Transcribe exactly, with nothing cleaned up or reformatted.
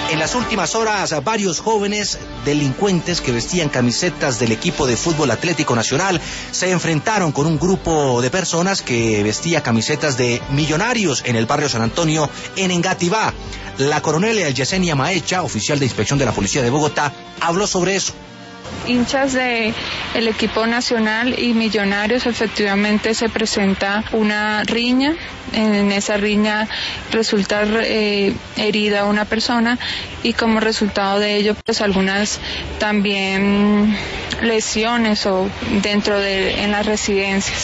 En las últimas horas, varios jóvenes delincuentes que vestían camisetas del equipo de fútbol Atlético Nacional se enfrentaron con un grupo de personas que vestía camisetas de Millonarios en el barrio San Antonio, en Engativá. La coronel Yesenia Maecha, oficial de inspección de la Policía de Bogotá, habló sobre eso. Hinchas de el equipo nacional y Millonarios, efectivamente se presenta una riña. En esa riña resulta eh, herida una persona y como resultado de ello pues algunas también lesiones o dentro de en las residencias.